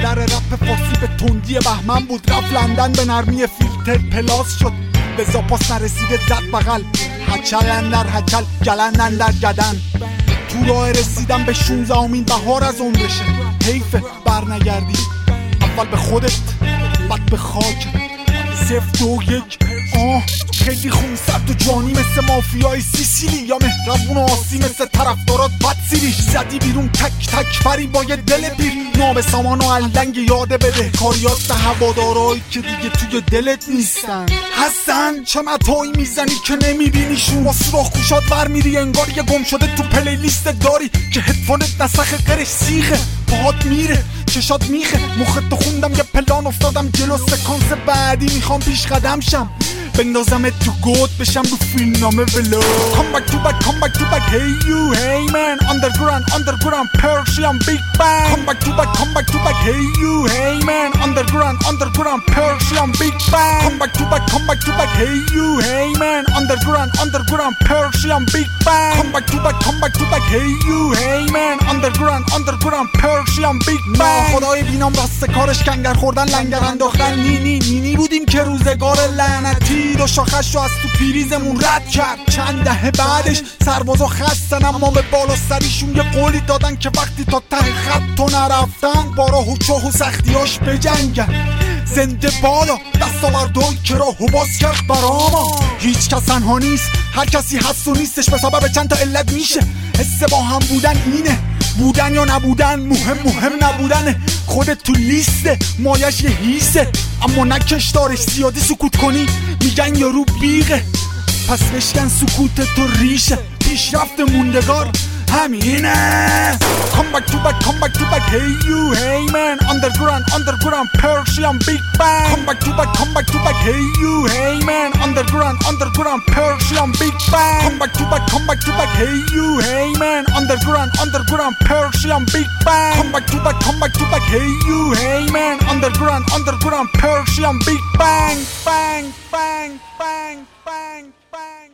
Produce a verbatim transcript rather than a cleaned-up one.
در رپ فارسی به تندی بهمن بود، رفت لندن به نرمی فیلتر پلاس شد، به زاپاس نرسیده زد بغل، هچل اندر هچل گلن اندر گدن. تو راه رسیدم به شونزده امین بهار از عمرشه، حیفه بر نگردی، اول به خودت بعد به خاک. صفر دو یک آه خیلی خونسرد و جانی مثل مافیای سیسیلی، یا مهربون و آسی مثل طرفدارات بد سیریش. زدی بیرون تک تک فری با یه دل پیر، نام سامان و علنگ یاده بده کاریات به هوادارایی که دیگه توی دلت نیستن. هستن چه متایی میزنی که نمیبینیشون، با سوراخ گوشات ور میری انگار یه گم شده تو پلی لیست داری که هدفونت نسخ قرش سیخه، باهات میره چشات میخه، مخت خوندم یه پلان افتادم جلو، سکانس بعدی میخوام پیش قدم شم، بندازم تو گود بشم رو فیلم نامه ولو. Come back to back, come back to back, hey you, hey man, underground, underground, Persian big bang. Come back to back, come back to back, hey you, hey man, underground, underground, Persian big bang. Come back to back, come back to back, hey you, hey man, underground, underground, Persian big bang. Come back to back, come back to back, hey you, hey man, underground, underground, Persian big bang. خدای بینام راست کارش کنگر خوردن لنگر انداختن، نینی نینی بودیم که روزگار لعنتی دو شاخش رو از تو پیریزمون رد کرد. چند دهه بعدش سربازا خستن اما به بالا سریشون یه قولی دادن که وقتی تا ته خط تو نرفتن با راه و چاه و سختیاش بجنگن. زنده بالا دستاوردهایی که راهو باز کرد براما، هیچ کس تنها نیست، هر کسی هست و نیستش به سبب چند تا علت میشه. حس با هم بودن اینه، بودن یا نبودن، مهم مهم نبودن خودت تو لیسته، مایش یه هیسه اما نکش دارش، زیادی سکوت کنی میگن یارو بیغه، پس بشکن سکوت تو ریشه، پیشرفت موندگار همینه. Come back to back, come back to back, hey you, hey man, underground, underground, Persian big bang. Come back to back, come back to back, hey you, hey man, underground, underground, Persian big bang. Come back to back, come back to back, hey you, hey man, underground, underground, Persian big bang. Come back to back, come back to back, hey you, hey man, underground, underground, Persian big bang, bang, bang, bang, bang, bang.